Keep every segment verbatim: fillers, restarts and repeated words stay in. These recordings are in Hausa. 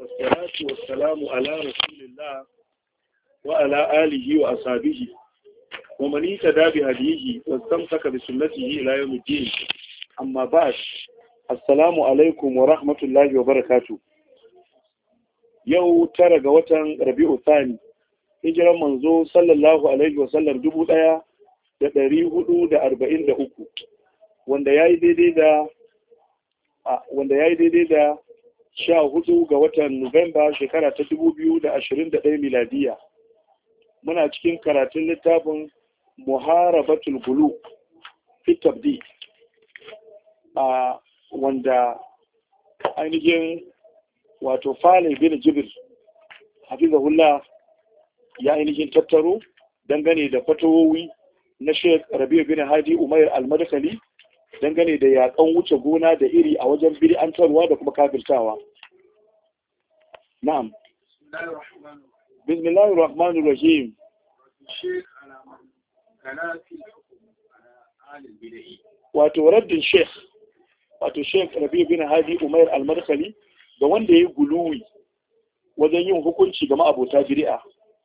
والصلاة والسلام على رسول الله وعلى آله وأصحابه ومن اهتدى بهديه واستمسك بسنته إلى يوم الدين. أما بعد، السلام عليكم ورحمة الله وبركاته. yau tara ga watan Rabi'u Thani, hijiran manzo sallallahu alaihi wasallam dubu ɗaya da ɗari hudu da arba'in da uku, wanda ya yi daidai da wanda ya yi daidai da sha hudu ga watan Nuwamba shekara ta dubu biyu da ashirin da ɗaya miladiya. Muna cikin karatun littafin Muharabatul Gulu fi Tabdi, a wanda ainihin wato Falih bin Jibir hafizahullah ya ainihin tattaro dangane da fatawowi na Sheikh Rabi' bin Hadi Umair al-Madkhali dangane da yakan wuce gona da iri a wajen bid'antarwa da kuma kafirtawa. Na'am. Bismillahir Rahmanir Rahim. Sheikh Al-Galafi al-Bid'i. Wato raddin Sheikh wato Sheikh Rabi' bin Hadi Umair al-Madkhali da wanda ya yi guluwi wajen yin hukunci ga ma'abota bid'a.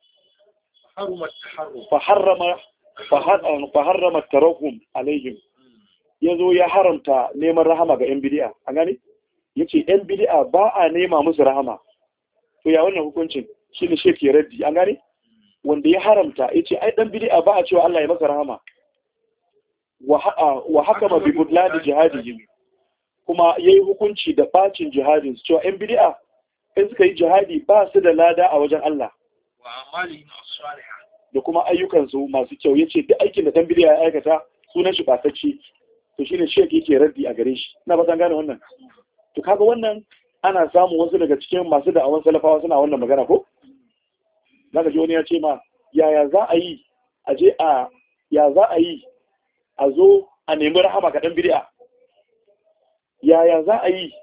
Fa harrama tarahum alaihim. Yazo ya haramta neman rahama ga 'yan bid'a. An gane? Yace 'yan bid'a ba a nema musu rahama. To ya wannan hukuncin shine Sheikh ya raddi. An gane? Wanda ya haramta yace ai dan bid'a ba a cewa Allah ya masa rahama. Wa wa hakama bi budlani jihadihim. Kuma ya yi hukunci da bacin jihadin su cewa ‘yan bidi'a in suka yi jihadi ba su da lada a wajen Allah da kuma ayyukansu masu kyau. Ya ce duk aikin da ɗan bidi'a ya aikata sunan shi batacce, to shi ne shek yake raddi a gare shi. Ina ba gane wannan. To kaga wannan ana samun wasu daga cikin masu da'awan salafawa suna wannan magana ko? Zaka ji wani ya ce ma yaya za a yi a je a ya za a yi a zo a nemi rahama ga ɗan bidi'a. Yaya za a yi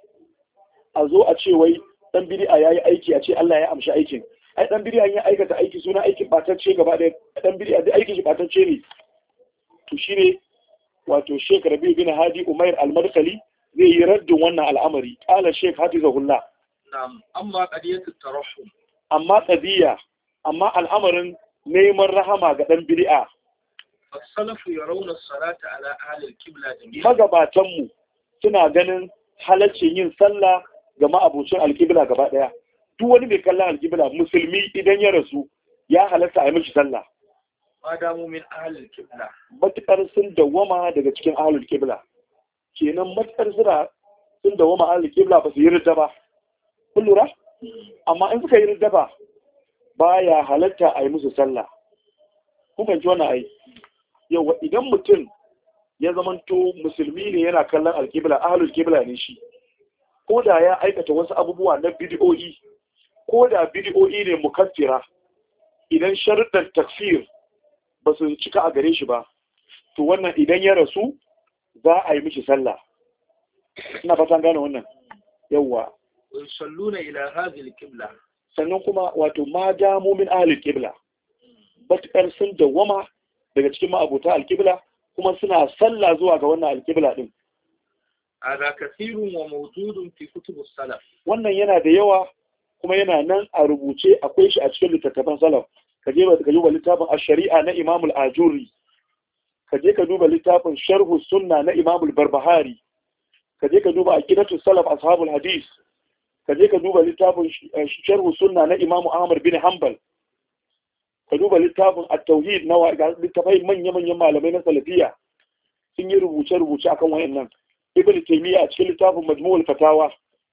a zo a ce wai ɗan bid'a ya yi aiki a ce Allah ya amshi aikin. Ai ɗan bid'a ya aikata aiki suna aikin batacce gaba ɗaya. Ɗan bid'a da aikin shi batacce ne. To shi ne wato Sheikh Rabi' bin Hadi Umair al-Madkhali zai yi raddin wannan al'amari. Qala Sheikh hafizahullah. Na'am, amma qadiyatu tarahhum. Amma qadiya, amma al'amarin neman rahama ga ɗan bid'a. As-salafu yarawna as-salata ala ahli al-qibla jami'an. Magabatanmu suna ganin halaccin yin sallah ga ma'abucin alƙibla gaba ɗaya. Duk wani mai kallon alƙibla musulmi idan ya rasu ya halatta a yi mishi sallah. Madamu min ahlul qibla. Matuƙar sun dawwama daga cikin ahlul qibla. Kenan matuƙar suna sun dawwama ahlul qibla ba su yi ridda ba. Kun lura? Amma in suka yi ridda ba baya halatta a yi musu sallah. Kun fahimci wannan ai? Yawa idan mutum ya zamanto musulmi ne yana kallon alkibla, ahlul kibla ne shi, ko da ya aikata wasu abubuwa na bidiyoyi, ko da bidiyoyi ne mukaffira, idan sharuɗan takfir ba su cika a gare shi ba, to wannan idan ya rasu za a yi mishi sallah. Ina fatan gane wannan. Yawwa. Salluna ila hadhihi alqibla. Sannan kuma wato ma damu min ahlul kibla. Batkar sun dawama daga cikin ma'abuta alkibla kuma suna sallah zuwa ga wannan alƙibla din. Hada kathirun wa mawjudun fi kutubus salaf. Wannan yana da yawa kuma yana nan a rubuce, akwai shi a cikin littattafan salaf. Ka je ka duba littafin ash-shari'a na Imam al-Ajuri. Ka je ka duba littafin Sharh sunna na Imam al-Barbahari. Ka je ka duba aqidatu salaf ashabul hadith. Ka je ka duba littafin Sharh sunna na Imam Ahmad bin Hanbal. Ka duba littafin at-tauhid na littafai manya-manyan malamai na salafiya sun yi rubuce-rubuce akan wayannan. Ibn Taymiyyah a cikin littafin Majmu'ul Fatawa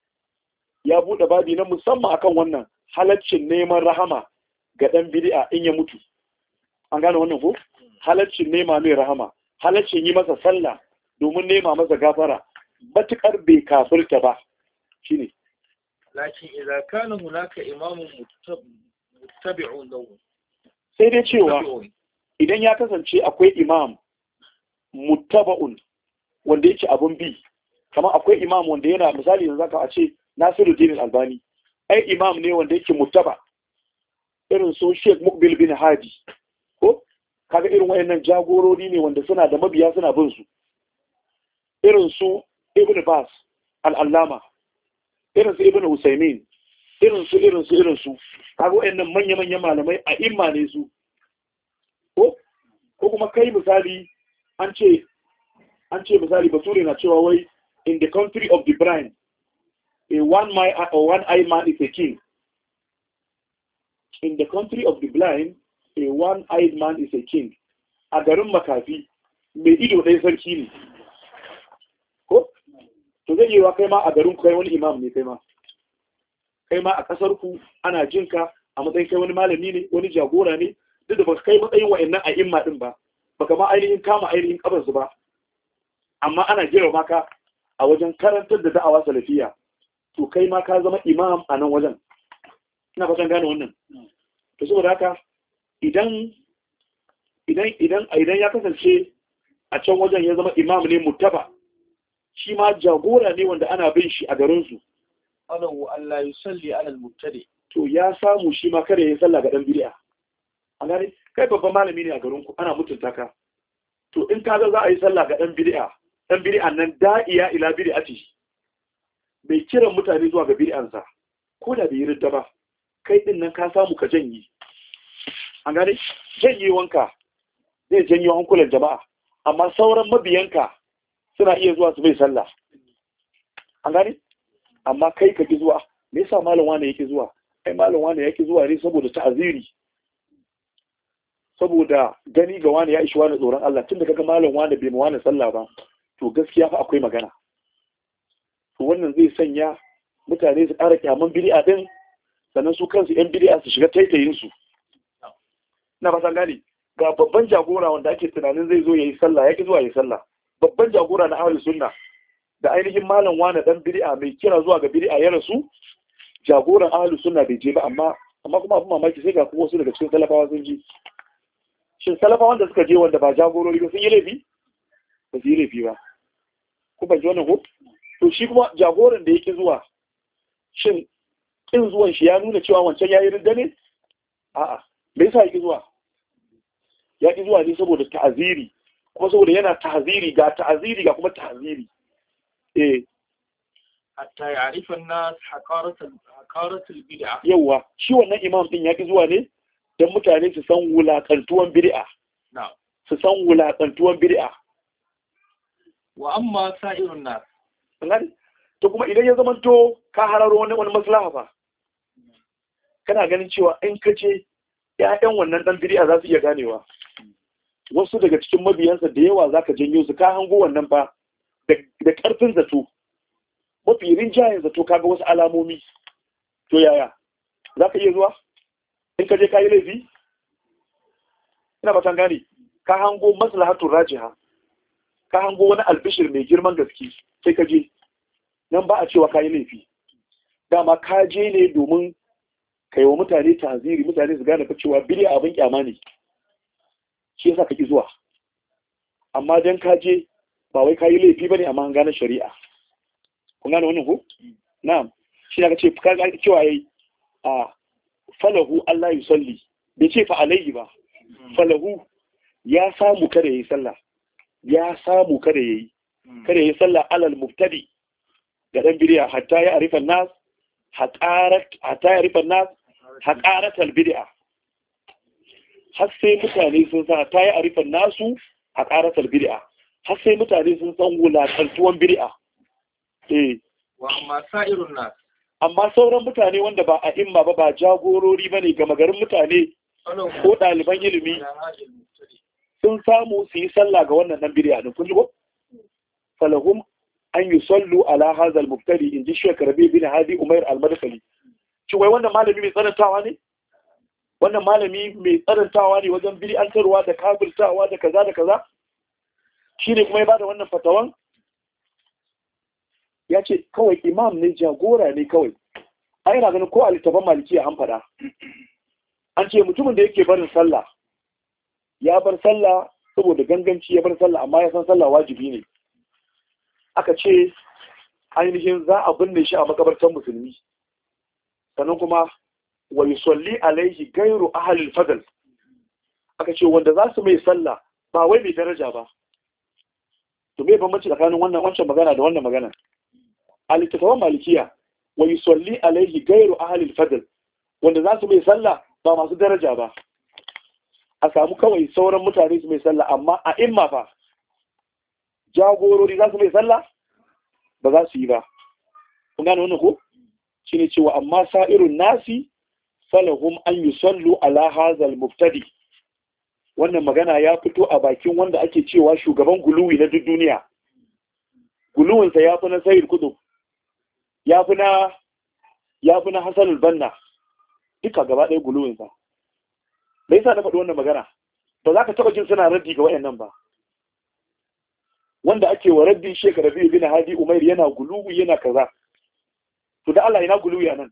ya bude babi na musamman akan wannan halaccin neman rahama ga dan bid'a in ya mutu. An gane wannan ko? Halaccin nema mai rahama, halaccin yi masa sallah domin nema masa gafara, batukar bai kafirta ba. Shine. Lakin idza kana hunaka imamun muttabi'un lahu. Sai dai cewa idan ya kasance akwai imam muttaba'un wanda yake abun bi, kamar akwai imam wanda yana misali yanzu zaka a ce Nasiruddin Albani, ai imam ne wanda yake muttaba, irin so Sheikh Muqbil bin Hadi ko kaga irin wayannan jagorori ne wanda suna da mabiya suna bin su, irin su Ibn Bas al-Allama, irin su Ibn Usaymin, irin su irin su irin su kaga wayannan manya-manyan malamai a imma ne su ko ko kuma kai misali an ce an ce misali bature na cewa wai in the country of the blind a one eye or one eye man is a king. In the country of the blind a one eyed man is a king. A garin makafi mai ido ɗaya sarki ne ko to zai yi wa kai ma a garin kai wani imam ne kai ma kai ma a ƙasar ku ana jinka a matsayin kai wani malami ne wani jagora ne duk da ba kai matsayin wa'annan a imma din ba baka ma ainihin kama ainihin kabarsu ba amma ana jira maka a wajen karantar da da'awa salafiya to kai ma ka zama imam a nan wajen ina fatan gane wannan to saboda haka idan idan idan idan ya kasance a can wajen ya zama imam ne mutaba shi ma jagora ne wanda ana bin shi a garin su alahu Allah yusalli ala al-mubtadi to ya samu shi ma kada ya sallah ga dan bid'a an gane kai babban malami ne a garin ku ana mutunta ka to in ka ga za a yi sallah ga dan bid'a dan bid'an nan da'iya ila bid'ati bai kiran mutane zuwa ga bid'ansa ko da bai yi ridda ba kai din nan ka samu ka janye an gane janyewanka zai janyo hankulan jama'a amma sauran mabiyanka suna iya zuwa su bai sallah an gane amma kai ka ki zuwa me yasa malam wani yake zuwa ai malam wani yake zuwa ne saboda ta'aziri saboda gani ga wani ya ishi wani tsoron Allah tunda kaga malam wani bai ma wani sallah ba to gaskiya fa akwai magana to wannan zai sanya mutane su ƙara kyaman bid'a din sannan su kansu yan bid'a su shiga taitayin su na ba san gane ga babban jagora wanda ake tunanin zai zo yayi sallah yake zuwa yayi sallah babban jagora na ahlus sunna da ainihin malam wani dan bid'a mai kira zuwa ga bid'a ya rasu jagoran ahlus sunna bai je ba amma amma kuma abin mamaki sai ga kuma wasu daga cikin salafawa sun ji shin salafawan da suka je wanda ba jagorori ba sun yi laifi ba su yi laifi ba ku ban ji wannan ko to shi kuma jagoran da yake zuwa shin kin zuwan shi ya nuna cewa wancan yayi ridda ne a'a me yasa yake zuwa ya ki zuwa ne saboda ta'aziri kuma saboda yana ta'aziri ga ta'aziri ga kuma ta'aziri eh hatta ya'rifa an-nas haqarat haqarat al-bid'ah yawa shi wannan imam din ya ki zuwa ne dan mutane su san wulakantuwan bid'a na'am su san wulakantuwan bid'a wa amma sa'irun nas ngani to kuma idan ya zamanto ka hararo wani wani maslaha fa kana ganin cewa in kace ƴaƴan wannan dan bid'a za su iya ganewa wasu daga cikin mabiyansa da yawa zaka janyo su ka hango wannan fa da karfin zato mafi rinjayen zato kaga wasu alamomi to yaya zaka iya zuwa in ka je ka yi laifi ina ba tan gane ka hango maslahatul rajiha ka hango wani albishir mai girman gaske sai ka je nan ba a cewa ka yi laifi dama ka je ne domin ka yi wa mutane taziri mutane su gane cewa bid'a abin kyama ne shi yasa ka ki zuwa amma dan ka je ba wai ka yi laifi bane amma an gane shari'a kun gane wannan ko na'am shi ne ka ce ka ga cewa yayi a falahu Allah yusalli bai ce fa alayhi ba falahu ya samu kada yayi sallah ya samu kada yayi kada yayi sallah alal mubtadi ga dan bid'a hatta ya arifa nas haqarat hatta ya arifa nas haqarat al bid'a har sai mutane sun san hatta ya arifa nasu haqarat al bid'a har sai mutane sun san wulakantuwan bid'a eh wa amma sa'irun nas amma sauran mutane wanda ba a imma ba ba jagorori bane ga magarin mutane ko ɗaliban ilimi sun samu su yi sallah ga wannan dan bid'a din kun ji ko falahum an yusallu ala hadha al-mubtadi inji Sheikh Rabi bin Hadi Umair al-Madkhali ci wai wannan malami mai tsanantawa ne wannan malami mai tsanantawa ne wajen bid'antarwa da kafirtawa da kaza da kaza shine kuma ya bada wannan fatawan ya ce kawai imam ne jagora ne kawai ai ina ganin ko a littafin malikiya an fada an ce mutumin da yake barin sallah ya bar sallah saboda ganganci ya bar sallah amma ya san sallah wajibi ne aka ce ainihin za a binne shi a makabartar musulmi sannan kuma wa yusalli alaihi gairu ahlil fadl aka ce wanda za su mai sallah ba wai mai daraja ba to me bambanci tsakanin wannan wancan magana da wannan magana a littafin malikiya wa yusalli alaihi ghayru ahli al-fadl wanda za su mai sallah ba masu daraja ba, a samu kawai sauran mutane su mai sallah, amma a imma fa jagorori za su mai sallah ba za su yi ba. kun gane wannan ko shine cewa amma sa'irun nasi falahum an yusallu ala hazal mubtadi. Wannan magana ya fito a bakin wanda ake cewa shugaban guluwi na duk duniya. Guluwinsa ya fi na Sayyid Qutb, ya fi na ya fi na Hassan al-Banna, duka gaba ɗaya guluwinsa. Me yasa na faɗi wannan magana? Ba za ka taɓa jin suna raddi ga wayannan ba. Wanda ake wa raddi Sheikh Rabi' bin Hadi Umair yana guluwi yana kaza. To da Allah ina guluwi anan.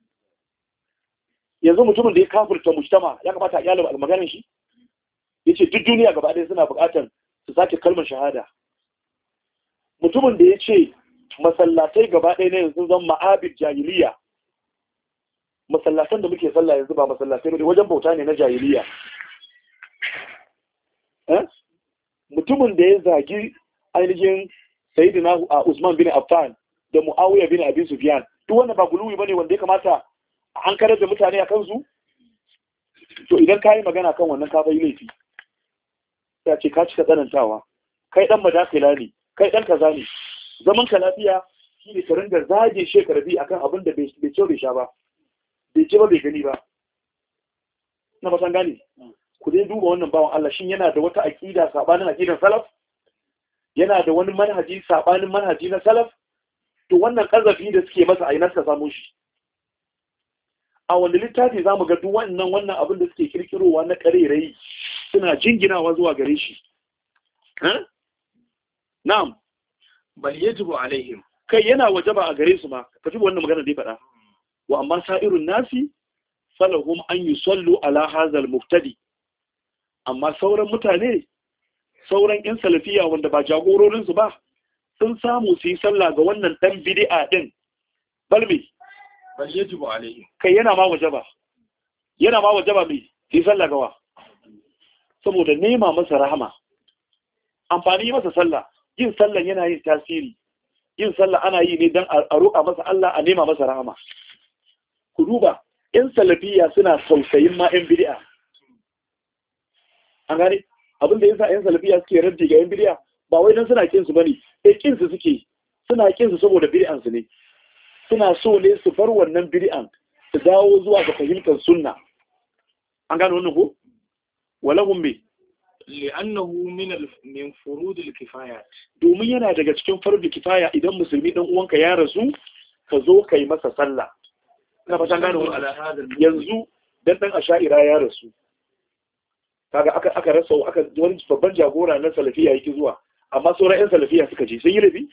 Yanzu mutumin da ya kafirta mujtama ya kamata a kyalaba almaganin shi. Yace duk duniya gaba ɗaya suna buƙatar su sake kalmar shahada. Mutumin da ya ce masallatai gaba ɗaya ne yanzu zan ma'abid jahiliya. Masallatan da muke sallah yanzu ba masallatai ne, wajen bauta ne na jahiliya. Eh? Mutumin da ya zagi ainihin Sayyidina Usman bin Affan da Muawiya bin Abi Sufyan, duk wannan ba guluwi bane wanda ya kamata an karar da mutane a kansu? To idan ka yi magana kan wannan ka bai laifi. Ya ce ka cika tsanantawa, kai dan madakila ne, kai dan kaza ne. Zaman ka lafiya shi ne ka ringa zage shekarabi akan abin da bai ce bai sha ba, bai ce ba bai gani ba. Na ba san gane. Ku dai duba wannan bawan Allah, shin yana da wata aqida sabanin aqidan salaf? Yana da wani manhaji sabanin manhaji na salaf? To wannan kazafi da suke masa a ina suka samu shi? A wanda littafi za mu ga duk wannan wannan abin da suke kirkirowa na karerai suna jinginawa zuwa gare shi. Na'am, bal yajibu alaihim, kai yana wajaba a gare su ma, ka ji wannan magana da ya faɗa. Wa amma sa'irun nasi falahum an yusallu ala hazal muftadi. Amma sauran mutane, sauran yan salafiya wanda ba jagororin su ba, sun samu su yi sallah ga wannan dan bid'a din. Balbi bal yajibu alaihim, kai yana ma wajaba. Yana ma wajaba mai yi sallah gawa. Saboda nema masa rahama. Amfani masa sallah, yin sallah yana yin tasiri. Yin sallah ana yi ne don a roƙa masa Allah, a nema masa rahama. Ku duba, ‘yan salafiya suna tausayin ma ‘yan bid'a. An gane, abin da ya sa ‘yan salafiya suke raddi ga ‘yan bid'a, ba wai don suna kinsu ba ne, sai kinsu suke, suna kinsu saboda bid'ansu ne. Suna so ne su bar wannan bid'an, su dawo zuwa ga fahimtar sunna. An gane wannan ko? Walahum bi li'annahu min min furud al-kifayat, domin yana daga cikin fardu kifaya idan musulmi dan uwanka ya rasu ka zo kai masa sallah. Ina fatan gane wannan. Yanzu dan dan asha'ira ya rasu, kaga aka aka rasa aka wani babban jagora na salafiya yake zuwa, amma sauran yan salafiya suka je, sai yi rabi.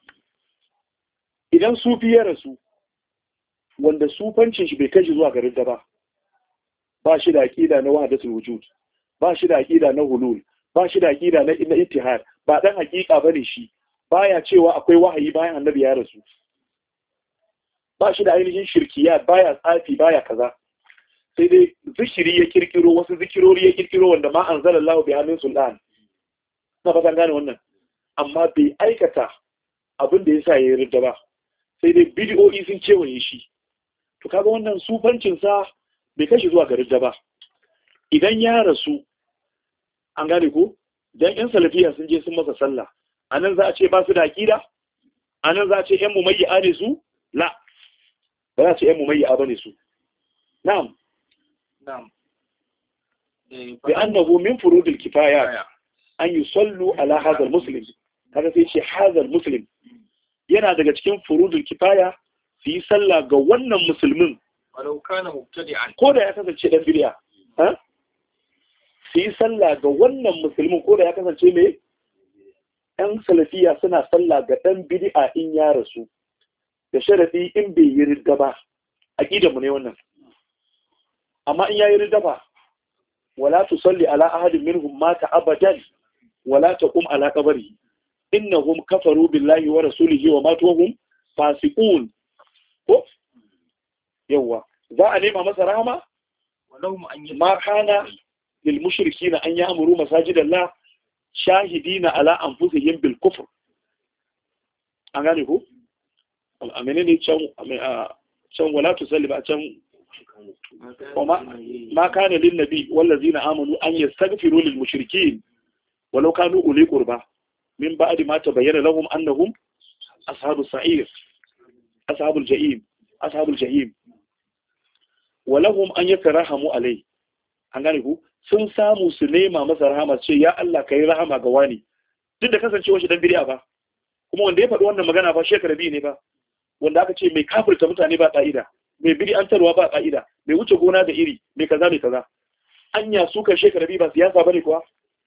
Idan sufi ya rasu, wanda sufancin shi bai kai shi zuwa garin da ba, ba shi da aqida na wahdatul wujud, ba shi da aqida na hulul, ba shi da aqida na na ittihad, ba dan hakika bane shi, baya cewa akwai wahayi bayan annabi ya rasu, ba shi da ainihin shirkiyat, baya tsafi, baya kaza, sai dai zikiri ya kirkiro, wasu zikirori ya kirkiro wanda ma anzalallahu bi amin sultan. Na fatan gane wannan, amma bai aikata abin da yasa yayi ridda ba, sai dai bid'o'i sun kewaye shi. To kaga wannan sufancin sa bai kashi zuwa ga ridda ba. Idan ya rasu, an gane ko, dan yan salafiya sun je sun masa sallah, anan za a ce ba su da aqida, anan za a ce yan mumayya ne su? La, ba za a ce yan mumayya bane su. Na'am. Na'am. Bi annahu min furudil kifaya an yusallu ala hadha al-muslim. Kaga sai ce hadha al-muslim yana daga cikin furudil kifaya su yi sallah ga wannan musulmin, walau kana mubtadi'an, ko da ya kasance dan bid'a. Ha? Su yi sallah ga wannan musulmin ko da ya kasance mai ɗan salafiya suna sallah ga ɗan bid'a in ya rasu, da sharafi in bai yi ridda ba. Aqidar mu ne wannan. Amma in yayi ridda ba, wala tusalli ala ahadin minhum mata abadan wala taqum ala qabri innahum kafaru billahi wa rasulihi wa matu hum fasiqun. Ko yawa za a nema masa rahama, walau an yi ma kana lil mushrikina an ya'muru masajidallah shahidina ala anfusihim bil kufr. An gane ko amene ne can can wala tusalli ba can وما ما كان للنبي والذين آمنوا أن يستغفروا للمشركين ولو كانوا أولي قربى من بعد ما تبين لهم أنهم أصحاب السعير أصحاب الجحيم أصحاب الجحيم ولهم أن يترحموا عليه an gane ku sun samu su nema masa rahama ce ya Allah kai rahama ga wani duk da kasancewa shi dan bid'a ba kuma wanda ya faɗi wannan magana ba shekara biyu ne ba wanda aka ce mai kafirta mutane ba ka'ida mai bid'antarwa ba ka'ida mai wuce gona da iri mai kaza mai kaza anya su kan shekara biyu ba siyasa bane kuwa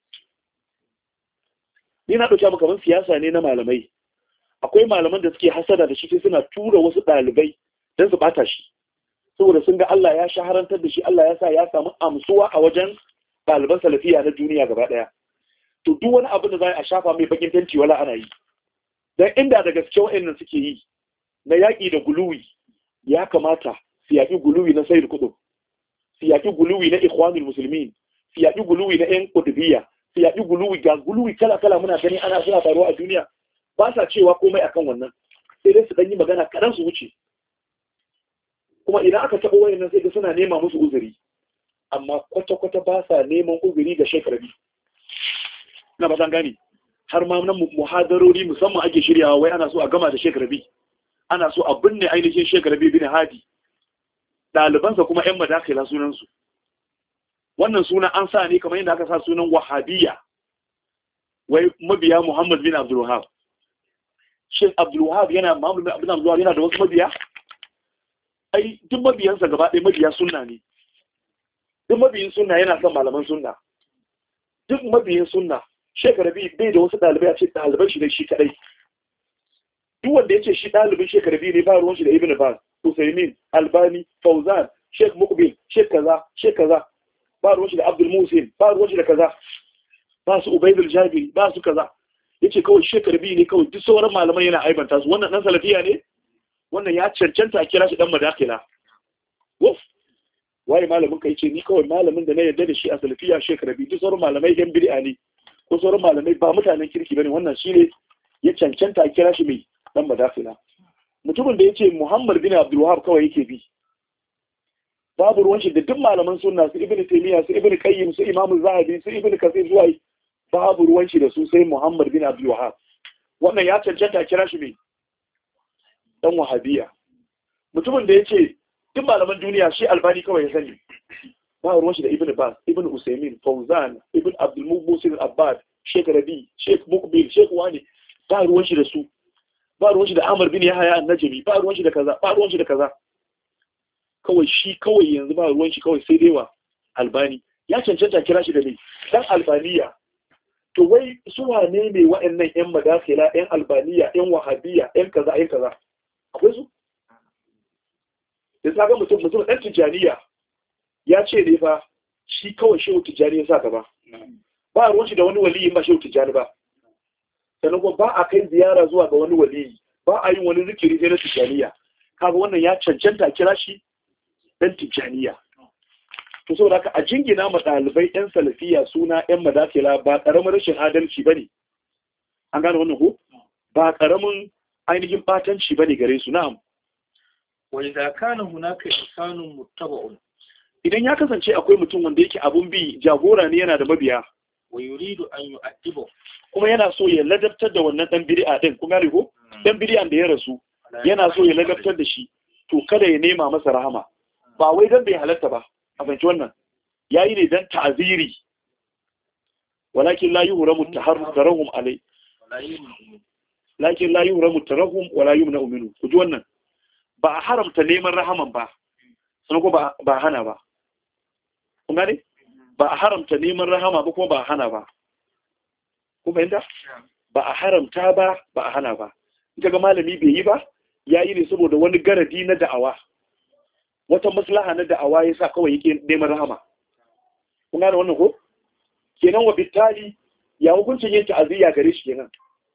ni na dauka maka ban siyasa ne na malamai akwai malaman da suke hasada da shi sai suna tura wasu dalibai dan su bata shi saboda sun ga Allah ya shaharantar da shi Allah ya sa ya samu amsuwa a wajen ɗaliban salafiya na duniya gaba ɗaya to duk wani abin da za a shafa mai bakin tanti wala ana yi dan inda da gaske wa'annan suke yi na yaƙi da guluwi ya kamata su yaƙi guluwi na sayyid kutub su yaƙi guluwi na ikhwanul muslimin su yaƙi guluwi na ƴan qutubiyya su yaƙi guluwi ga guluwi kala kala muna gani ana suna faruwa a duniya ba sa cewa komai akan wannan sai dai su dan yi magana kadan su wuce kuma idan aka taɓa wayannan sai ga suna nema musu uzuri amma kwata-kwata ba sa neman uzuri ga shekarabi na ba zan gani har ma nan muhadarori musamman ake shiryawa wai ana so a gama da shekarabi ana so a binne ainihin shekarabi bin hadi ɗalibansa kuma ‘yan madakila sunansu wannan suna an sa ne kamar yadda aka sa sunan wahabiyya wai mabiya muhammad bin abdulwahab shin abdulwahab yana muhammad bin abdulwahab yana da wasu mabiya ai duk mabiyansa gaba ɗaya mabiya sunna ne duk mabiyin sunna yana son malaman sunna duk mabiyin sunna shekarabi bai da wasu ɗalibai a ce ɗaliban shi ne shi kaɗai duk wanda ya ce shi ɗalibin shekarabi ne ba ruwan shi da ibn baz usaimin albani fauzan sheikh mukbil sheikh kaza sheikh kaza ba ruwan shi da abdul musin ba ruwan shi da kaza ba su ubaidul jabiri ba su kaza yace kawai shekarabi ne kawai duk sauran malaman yana aibanta su wannan dan salafiya ne wannan ya cancanta a kira shi dan madakila wuf waye malamin kai ce ni kawai malamin da na yarda da shi a salafiya shekarabi duk sauran malamai yan bid'a ne ko sauran malamai ba mutanen kirki bane wannan shine ya cancanta a kira shi mai dan madakila mutumin da yace Muhammad bin Abdul Wahhab kawai yake bi babu ruwan shi da duk malaman sunna su Ibn Taymiyyah su Ibn Qayyim su Imam Zahabi su Ibn Kathir zuwa babu ruwan shi da su sai Muhammad bin Abdul Wahhab wannan ya cancanta a kira shi mai dan wahabiya mutumin da yace duk malaman duniya shi albani kawai ya sani ba ruwan shi da ibn bas ibn usaymin fauzan ibn abdul muhsin al-abbad sheikh rabi sheikh mukbil sheikh wani ba ruwan shi da su ba ruwan shi da amr bin yahya an-najmi ba ruwan shi da kaza ba ruwan shi da kaza kawai shi kawai yanzu ba ruwan shi kawai sai dai wa albani ya cancanta kira shi da ne dan albaniya to wai su wane ne waɗannan yan madakila yan albaniya yan wahabiya yan kaza yan kaza akwai su da sa ga mutum mutum ɗan tijjaniya ya ce ne fa shi kawai shehu tijjani ya sa gaba ba ruwan shi da wani waliyin ba shehu tijjani ba sannan kuma ba a kai ziyara zuwa ga wani waliyi ba a yin wani zikiri sai na tijjaniya kaga wannan ya cancanta kira shi ɗan tijjaniya to saboda haka a jingina ma ɗalibai ɗan salafiya suna ɗan madakila ba ƙaramin rashin adalci ba ne an gane wannan ko ba ƙaramin ainihin batanci ba ne gare su na'am وإذا كان هناك إنسان متبع idan ya kasance akwai mutum wanda yake abun bi jagora ne yana da mabiya ويريد أن يؤدبه kuma yana so ya ladabtar da wannan dan bid'a din kuma ya ko dan bid'an da ya rasu yana so ya ladabtar da shi to kada ya nema masa rahama ba wai dan bai halatta ba a fahimci wannan yayi ne dan ta'ziri walakin la yuhramu taharrum alai lakin la yuhramu tarahum wala yumna minhu ku ji wannan ba a haramta neman rahaman ba sannan ko ba a hana ba kun gane ba a haramta neman rahama ba kuma ba a hana ba kun fahimta ba a haramta ba ba a hana ba in ga malami bai yi ba ya yi ne saboda wani garadi na da'awa wata maslaha na da'awa ya sa kawai yake neman rahama kun gane wannan ko kenan wa bittali ya hukuncin yin ta'aziyya gare shi kenan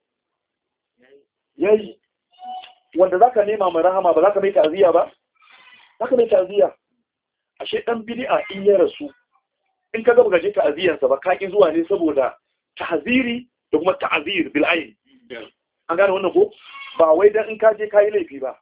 yayi wanda zaka nema mai rahama ba zaka mai ta'aziyya ba zaka mai ta'aziyya ashe dan bid'a in ya rasu in ka ga baka je ta'aziyyar sa ba ka ki zuwa ne saboda tahziri da kuma ta'zir bil ayn an gane wannan ko ba wai dan in ka je ka yi laifi ba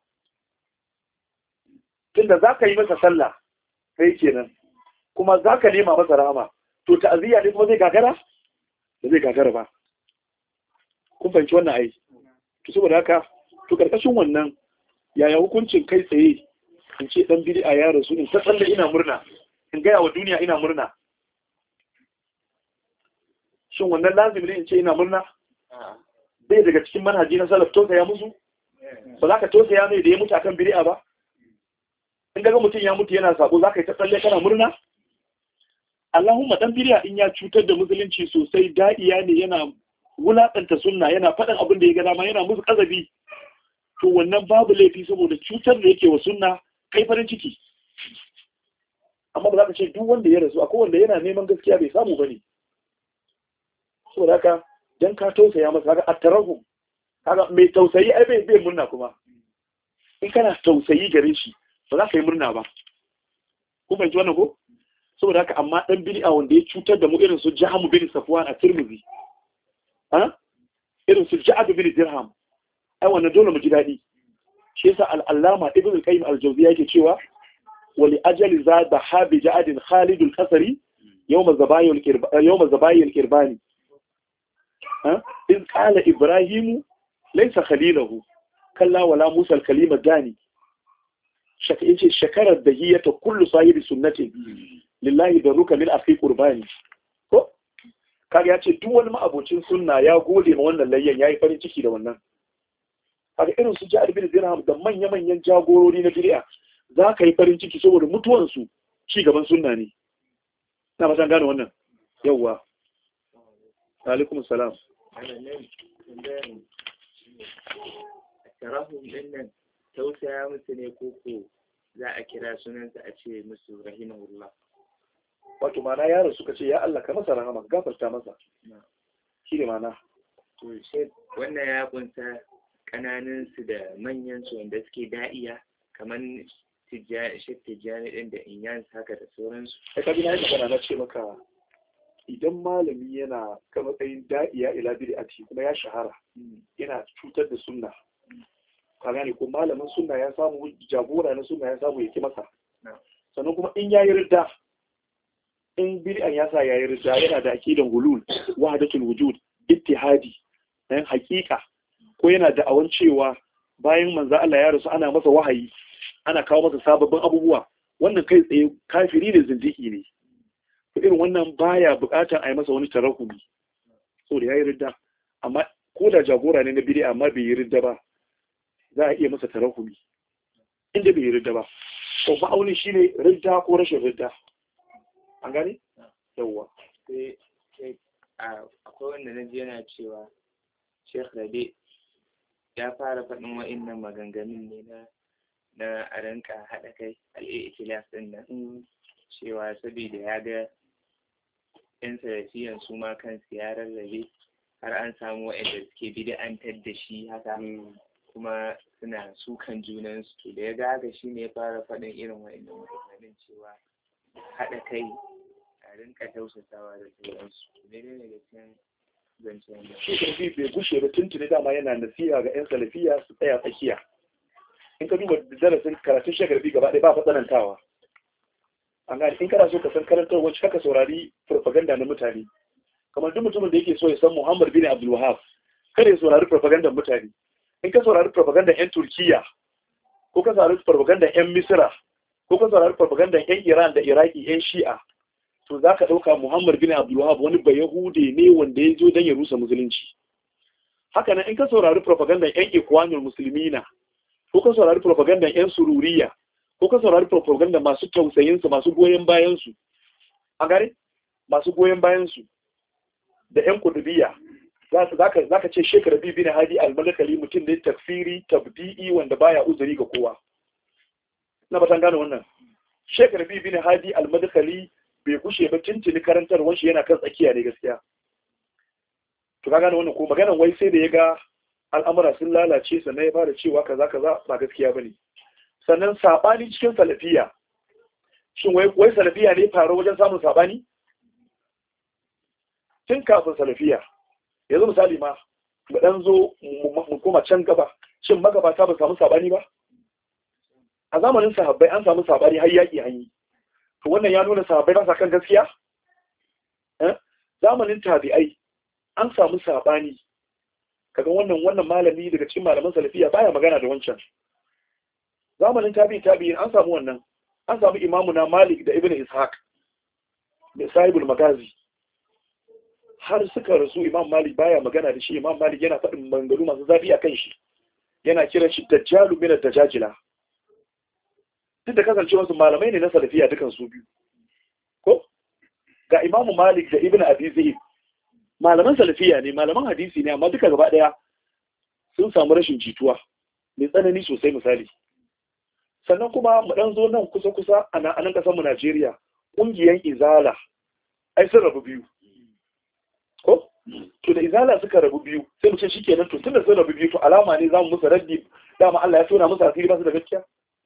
tunda za ka yi masa sallah sai kenan kuma za ka nema masa rahama to ta'aziyya ne kuma zai gagara ba zai gagara ba kun fahimci wannan ai to saboda haka to karkashin wannan yaya hukuncin kai tsaye in ce dan bid'a ya rasu in ta tsalle ina murna in gaya wa duniya ina murna shin wannan lazimi ne in ce ina murna bai daga cikin manhaji na salaf tausaya musu ba za ka tausaya mai da ya mutu akan bid'a ba in ga mutum ya mutu yana sabo za ka yi ta tsalle kana murna Allahumma dan bid'a in ya cutar da musulunci sosai da'iya ne yana wulaƙanta sunna yana faɗin abin da ya ga dama yana musu kazabi to wannan babu laifi saboda cutar da yake wa sunna kai farin ciki amma ba za ka ce duk wanda ya rasu akwai wanda yana neman gaskiya bai samu bane saboda haka dan ka tausaya masa kaga attarahu kaga mai tausayi ai bai bai murna kuma in kana tausayi gare shi ba za ka yi murna ba ku fahimci wannan ko saboda haka amma dan bid'a wanda ya cutar da mu irin su Jahm bin Safwan a Tirmidhi ha irin su Ja'ad bin Dirham ai wannan dole mu ji dadi shi yasa al-Allama Ibn al-Qayyim al-Jawziyya yake cewa wa li ajali za da habi Ja'ad Khalid al-Qasri yawm zabayil qirbani yawm zabayil qirbani ha in qala Ibrahim laysa khalilahu kalla wala Musa al-kalima dani shaka yace shakarar dahiyata kullu sahibi sunnati lillahi da ruka min afi qurbani ko kaga yace duk wani ma'abocin sunna ya gode ma wannan layyan yayi farin ciki da wannan kaga irin su Ja'ad bin Dirham da manya manyan jagorori na bid'a za ka yi farin ciki saboda mutuwan su ci gaban sunna ne na ba san gane wannan yawa alaikum assalam tarahu dinnan tausaya musu ne koko za a kira sunansa a ce musu rahimahullah wato mana yaron suka ce ya Allah ka masa rahama gafarta masa shi ne mana to sai wannan ya kunsa kananan su da manyan su wanda suke da'iya kaman tijjani shi tijjani din da inyan haka da sauransu sai kaji na yi magana na ce maka idan malami yana ka matsayin da'iya ila bid'ati kuma ya shahara yana cutar da sunna ka gane ko malamin sunna ya samu jagora na sunna ya samu yake masa sannan kuma in yayi ridda in bid'an ya sa yayi ridda yana da akidan hulul wahdatul wujud ittihadi dan hakika ko yana da awan cewa bayan manzo Allah ya rasu ana masa wahayi ana kawo masa sababbin abubuwa wannan kai tsaye kafiri da zindiki ne to irin wannan baya bukatar a yi masa wani tarahumi saboda yayi ridda amma ko da jagora ne na bid'a amma bai yi ridda ba za a iya masa tarahumi inda bai yi ridda ba ko ma'aunin shine ridda ko rashin ridda an gani? yawwa sai akwai wanda na ji yana cewa Sheikh Rabi ya fara faɗin wa'innan maganganun ne na na a rinka haɗa kai al'i'itilaf ɗin nan cewa saboda ya ga yan salafiyan su ma kan siyarar rabe har an samu wa'inda suke bid'antar da shi haka kuma suna sukan junansu to da ya ga haka shi ne ya fara faɗin irin wa'innan maganganun cewa haɗa kai a rinka tausasawa da sauransu ne ne daga cikin zancen da shi karfi bai gushe ba tuntuni dama yana nasiha ga yan salafiya su tsaya tsakiya in ka duba darasin karatun shagarbi gaba ɗaya ba fatsanantawa an gani in kana so ka san karantar wacce kaka saurari propaganda na mutane kamar duk mutumin da yake so ya san Muhammad bin Abdul Wahhab kada ya saurari propaganda mutane in ka saurari propaganda yan Turkiya ko ka saurari propaganda yan Misra ko ka saurari propaganda yan Iran da Iraki yan Shi'a to za ka ɗauka Muhammad bin Abdul Wahhab wani bayahude ne wanda ya zo don ya rusa musulunci haka nan in ka saurari propaganda yan Ikhwanul Muslimina ko ka saurari propaganda yan Sururiya ko ka saurari propaganda masu tausayinsu masu goyon bayansu a gare masu goyon bayansu da yan kudubiya za ka ce Sheikh Rabi bin Hadi al-Malakali mutum ne tafsiri tabdi'i wanda baya uzuri ga kowa na batan gane wannan Sheikh Rabi bin Hadi al-Malakali bai kushe ba tuntuni karantarwar shi yana kan tsakiya ne gaskiya to ka gane wannan ko maganan wai sai da ya ga al'amura sun lalace sannan ya fara cewa kaza kaza ba gaskiya bane sannan sabani cikin salafiya shin wai wai salafiya ne faro wajen samun sabani tun kafin salafiya yanzu misali ma mu dan zo mu koma can gaba, shin magabata ba samu sabani ba? A zamanin sahabbai an samu sabani har yaki an yi, to wannan ya nuna sahabbai ba sa kan gaskiya? eh zamanin tabi'ai an samu sabani, kaga wannan wannan malami daga cikin malaman salafiya baya magana da wancan. Zamanin tabi'i tabi'in an samu wannan, an samu imamu na Malik da Ibn Ishaq da Sahibul Magazi, har suka rasu Imam Malik baya magana da shi. Imam Malik yana faɗin maganganu masu zafi a kan shi, yana kiran shi dajjalu min ad-dajajila. Duk da kasancewar su malamai ne na salafiya dukan su biyu, ko ga Imam Malik da Ibn Abi Zayd malaman salafiya ne, malaman hadisi ne, amma duka gaba daya sun samu rashin jituwa mai tsanani sosai misali. Sannan kuma mu dan zo nan kusa kusa a nan kasar mu Najeriya, kungiyan Izala ai sun rabu biyu, ko to da Izala suka rabu biyu sai mu ce shikenan, to tunda sun rabu biyu to alama ne zamu musu raddi, dama Allah ya tona musu asiri ba su da gaskiya.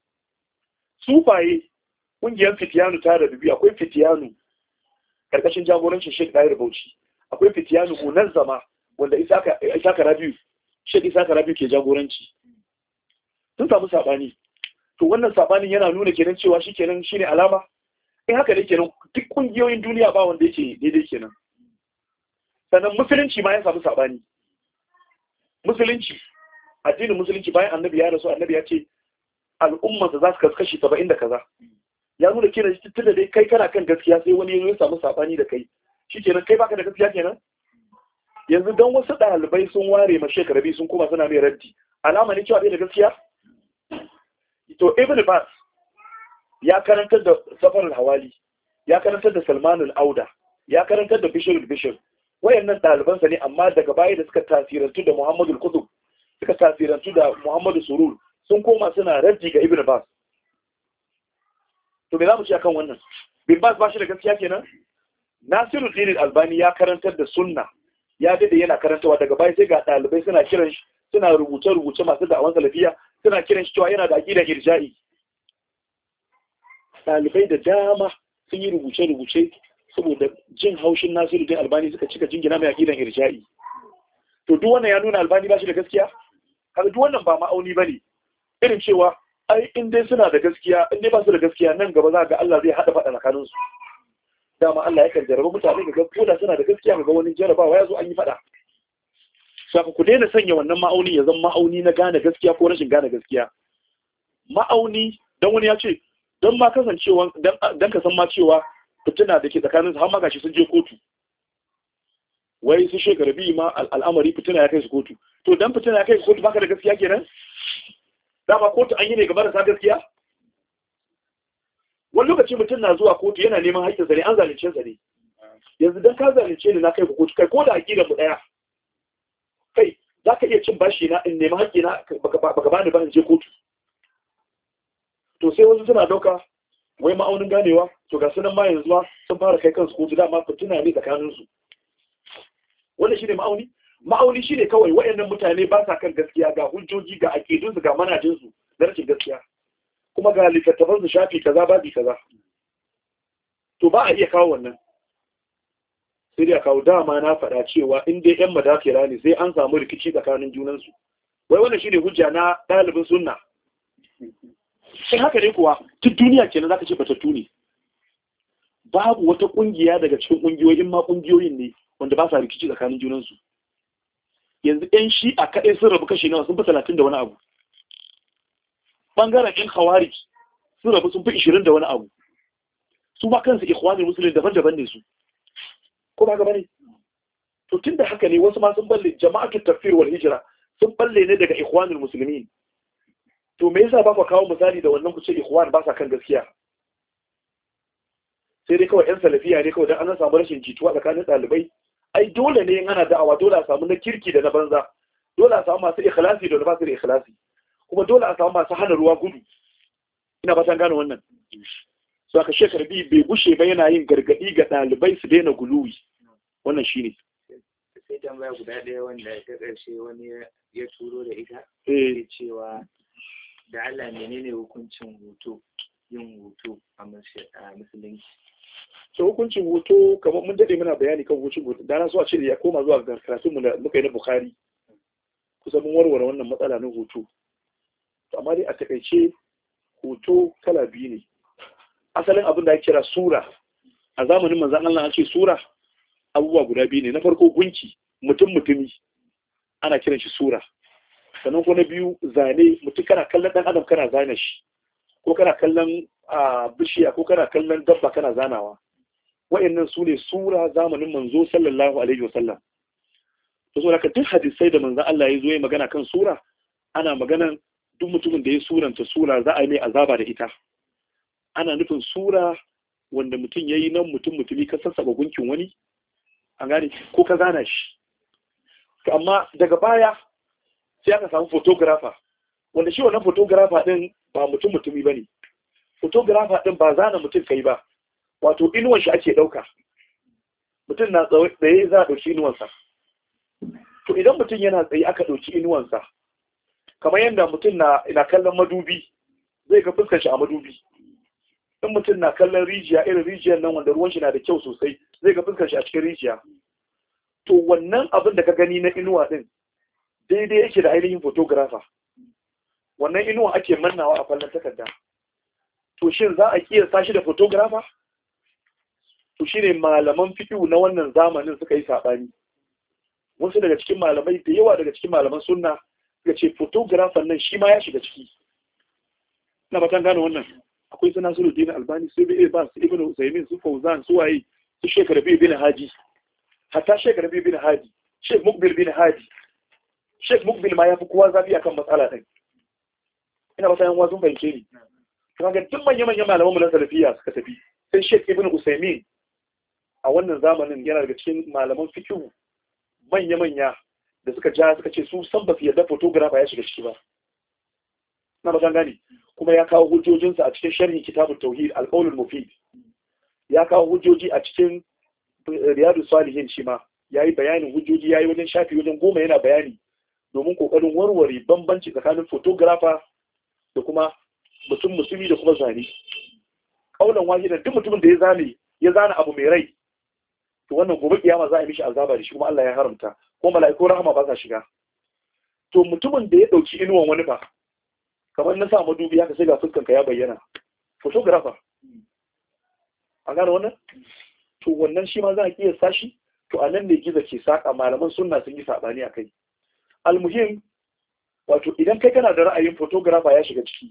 Sufaye kungiyar Fitiyanu ta rabu biyu, akwai Fitiyanu karkashin jagorancin Sheikh Dair Bauchi, akwai Fitiyanu Munazzama wanda Isaka Isaka Rabiu Sheikh Isaka Rabiu ke jagoranci. Sun samu sabani, to wannan sabanin yana nuna kenan cewa shikenan shine alama. In haka ne kenan duk kungiyoyin duniya ba wanda yake daidai kenan. Sannan musulunci ma ya samu sabani. Musulunci, addinin musulunci bayan annabi ya rasu, annabi ya ce al'ummarsa za su kasu kashi saba'in da kaza. Ya nuna kenan tun da dai kai kana kan gaskiya sai wani ya samu sabani da kai, shi kenan kai baka da gaskiya kenan. Yanzu don wasu ɗalibai sun ware ma Sheikh Rabi sun koma suna mai raddi, alama ne cewa bai da gaskiya. To Ibn Bas ya karantar da Safar al-Hawali, ya karantar da Salman al-Auda, ya karantar da Bishr al-Bishr. Wayannan ɗalibansa ne, amma daga baya da suka tasirantu da Muhammadu al-Qutb, suka tasirantu da Muhammadu Surur, sun koma suna raddi ga Ibn Bas. To me za mu ci akan wannan? Bin Bas ba shi da gaskiya kenan? Nasiruddin al-Albani ya karantar da sunna, ya dade yana karantawa, daga baya sai ga ɗalibai suna kiran shi, suna rubuce-rubuce masu da'awan salafiya, suna kiran shi cewa yana da aqidar irja'i. Ɗalibai da dama sun yi rubuce-rubuce saboda jin haushin Nasiruddin Albani suka cika jingina mai aqidar irja'i. To duk wannan ya nuna Albani ba shi da gaskiya? Kaga duk wannan ba ma'auni bane. Irin cewa ai in dai suna da gaskiya, in dai ba su da gaskiya nan gaba za ga Allah zai hada fada tsakanin su. Dama Allah yakan jarraba mutane ga koda suna da gaskiya ga wani jarabawa ya zo an yi fada. Saka ku daina sanya wannan ma'auni ya zama ma'auni na gane gaskiya ko rashin gane gaskiya. Ma'auni dan wani ya ce don ma kasancewa dan ka san ma cewa fitina da ke tsakanin su har ma gashi sun je kotu. Wai su shekara biyu ma al'amari fitina ya kai su kotu. To dan fitina ya kai su kotu baka da gaskiya kenan? Dama kotu an yi ne gaba da sa gaskiya? Wani lokaci mutum na zuwa kotu yana neman haƙƙinsa ne, an zalunce sa ne. Yanzu dan ka zalunce ni na kai ku kotu, kai ko da aƙidar mu ɗaya. Kai za ka iya cin bashi na in nemi haƙƙi na baka bani ba in je kotu. To sai wasu suna ɗauka wai ma'aunin ganewa, to ga sunan ma yanzu ma sun fara kai kansu kotu, dama fitina ne tsakaninsu. Wannan shi ne ma'auni? Ma'auni shi ne kawai waɗannan mutane ba sa kan gaskiya, ga hujjoji, ga aƙidunsu, ga manajinsu na rashin gaskiya. Kuma ga littattafan su shafi kaza babi kaza. To ba a iya kawo wannan. Sai dai a kawo, dama na faɗa cewa in dai ƴan madafira ne sai an samu rikici tsakanin junansu. Wai wannan shi ne hujja na ɗalibin sunna. In haka ne kuwa duk duniya kenan zaka ce batattu ne. Babu wata ƙungiya daga cikin ƙungiyoyin ma ƙungiyoyin ne wanda ba sa rikici tsakanin junansu. Yanzu ƴan shi'a kaɗai sun rabu kashi nawa, sun fi talatin da wani abu. Ɓangaren ƴan khawarij sun rabu sun fi ishirin da wani abu. Su ma kansu ikhwanul muslimin daban-daban ne su. Ko ba gaba ne? To tunda haka ne wasu ma sun balle jama'atul tafsir wal hijra sun balle ne daga ikhwanul muslimin. To me yasa ba ku kawo misali da wannan ku ce ikhwan ba sa kan gaskiya? Sai dai kawai ƴan salafiya ne kawai dan an samu rashin jituwa tsakanin ɗalibai. Ai dole ne in ana da'awa dole a samu na kirki da na banza. Dole a samu masu ikhlasi da ba su da ikhlasi. Kuma dole a samu masu hana ruwa gudu. Ina ba san gane wannan. So aka Sheikh Rabi bai bushe ba yana yin gargadi ga ɗalibai su daina guluwi. Wannan shine. Sai tambaya guda ɗaya wanda ta ƙarshe wani ya turo da ita. Eh cewa da Allah menene hukuncin hoto, yin hoto a musulunci? So hukuncin hoto kamar mun dade muna bayani kan hukuncin hoto. Da na so a ce ya koma zuwa ga karatun mu da muka yi na Bukhari. kusa mun warware wannan matsala na hoto. Amma dai a takaice hoto kala biyu ne. Asalin abin da ake kira sura a zamanin manzon Allah an ce sura abubuwa guda biyu ne. Na farko gunki, mutum mutumi ana kiran shi sura. Sannan ko na biyu zane, mutum kana kallon dan adam kana zana shi, ko kana kallon bishiya ko kana kallon dabba kana zanawa. Wa'annan su ne sura zamanin manzo sallallahu alaihi wasallam. To so haka duk hadisai da manzon Allah ya zo ya magana kan sura, ana maganan duk mutumin da ya suranta sura za a yi mai azaba da ita. Ana nufin sura wanda mutum ya yi nan mutum mutumi ka sassaba gunkin wani, an gane, ko ka zana shi. To amma daga baya sai aka samu photographer, wanda shi wannan photographer din ba mutum mutumi ba ne. Photographer din ba zana mutum kai ba, wato inuwan shi ake ɗauka. Mutum na tsaye za a ɗauki inuwansa. To idan mutum yana tsaye aka ɗauki inuwansa, kamar yadda mutum na ina kallon madubi zai ga fuskar shi a madubi. In mutum na kallon rijiya, irin rijiyar nan wanda ruwan shi na da kyau sosai, zai ga fuskar shi a cikin rijiya. To wannan abin da ka gani na inuwa din daidai yake da ainihin photographer. Wannan inuwa ake mannawa a fallon takarda. To shin za a kiyasta shi da photographer? To shine malaman fiqh na wannan zamanin suka yi sabani. Wasu daga cikin malamai da yawa daga cikin malaman sunna suka ce photographer nan shi ma ya shiga ciki. Na batan gane wannan. Akwai su Nasiruddin Albani, su Ibn Bas, Ibn Usaymin, su Fauzan, su waye, su Sheikh Rabi bin Hadi. Hatta Sheikh Rabi bin Hadi, Sheikh Mukbil bin Hadi. Sheikh Mukbil ma ya fi kowa zafi akan matsala ɗin. Ina ba yan wasu fahimce ni. Kuma ga duk manya-manyan malaman mu na salafiya suka tafi. Sai Sheikh Ibn Usaymin a wannan zamanin yana daga cikin malaman fiqh manya-manya da suka ja suka ce su san ba su yarda photographer ya shiga ciki ba. Na ba gane. Kuma ya kawo hujjojinsa a cikin sharhin kitabut tauhid al-qawl al-mufid. Ya kawo hujjoji a cikin riyadus salihin shi ma. Yayi bayanin hujjoji, yayi wajen shafi wajen goma yana bayani domin kokarin warware bambanci tsakanin photographer da kuma mutum mutumi da kuma zane. Kaulan wahidan duk mutumin da ya zane ya zana abu mai rai, to wannan gobe kiyama za a yi mishi azaba da shi kuma Allah ya haramta, ko mala'iku rahama ba sa shiga. To mutumin da ya dauki inuwan wani ba, kamar na sa madubi haka sai ga fuskanka ya bayyana, photographer. A gane wannan? To wannan shi ma za a kiyasta shi, to a nan ne gizo ke saka, malaman sunna sun yi sabani a kai. Almuhim, wato idan kai kana da ra'ayin photographer ya shiga ciki,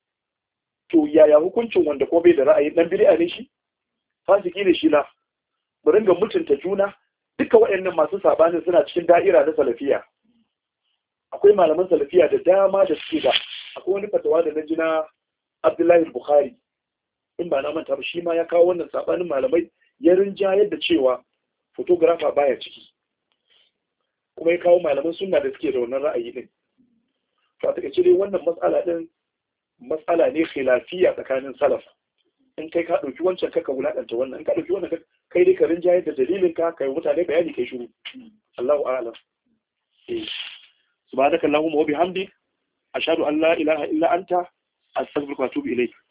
to yaya hukuncin wanda ko bai da ra'ayin dan bid'a ne shi? Fasiki ne shi la. Mu ringa mutunta juna, duka waɗannan masu sabanin suna cikin da'ira na salafiya. Akwai malaman salafiya da dama da suke da, akwai wani fatawa da na ji na Abdullahi Bukhari, in ba na manta ba, shi ma ya kawo wannan sabanin malamai ya rinjayar da cewa photographer baya ciki. Kuma ya kawo malaman sunna da suke da wannan ra'ayi din. To a takaice dai wannan matsala din matsala ne khilafiya tsakanin salaf. In kai ka dauki wancan kaka wulakanta wannan, in ka dauki wannan kai dai ka rinjayar da dalilin ka kai mutane bayani kai shiru. Allahu a'lam. Eh. Subhanaka Allahumma wa bihamdik ashhadu an la ilaha illa anta astaghfiruka wa atubu ilayk.